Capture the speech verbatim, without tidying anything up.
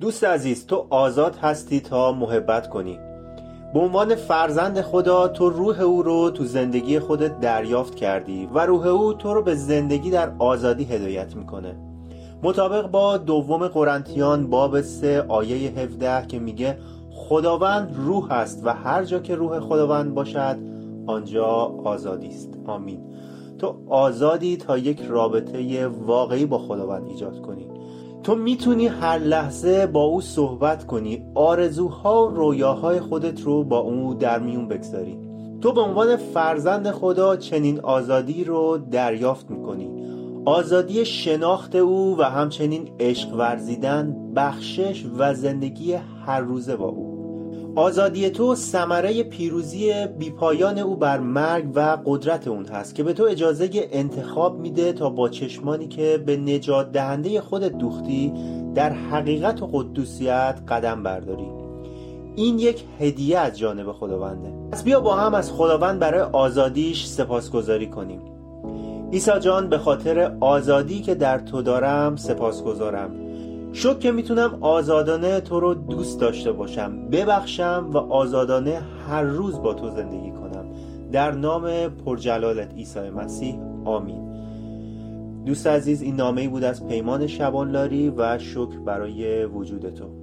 دوست عزیز، تو آزاد هستی تا محبت کنی. به عنوان فرزند خدا تو روح او رو تو زندگی خودت دریافت کردی و روح او تو رو به زندگی در آزادی هدایت میکنه. مطابق با دوم قرنتیان باب سه آیه هفده که میگه خداوند روح است و هر جا که روح خداوند باشد آنجا آزادی است. آمین. تو آزادی تا یک رابطه واقعی با خداوند ایجاد کنی. تو میتونی هر لحظه با او صحبت کنی، آرزوها و رویاهای خودت رو با او در میون بگذاری. تو به عنوان فرزند خدا چنین آزادی رو دریافت میکنی، آزادی شناخت او و همچنین عشق ورزیدن، بخشش و زندگی هر روزه با او. آزادی تو ثمره پیروزی بیپایان او بر مرگ و قدرت اون هست که به تو اجازه انتخاب میده تا با چشمانی که به نجات دهنده خودت دوختی در حقیقت و قدوسیت قدم برداری. این یک هدیه از جانب خداونده. پس بیا با هم از خداوند برای آزادیش سپاسگزاری کنیم. عیسی جان، به خاطر آزادی که در تو دارم سپاسگزارم. شکر که میتونم آزادانه تو رو دوست داشته باشم، ببخشم و آزادانه هر روز با تو زندگی کنم. در نام پرجلالت عیسی مسیح، آمین. دوست عزیز، این نامه‌ای بود از پیمان شبانلاری و شکر برای وجود تو.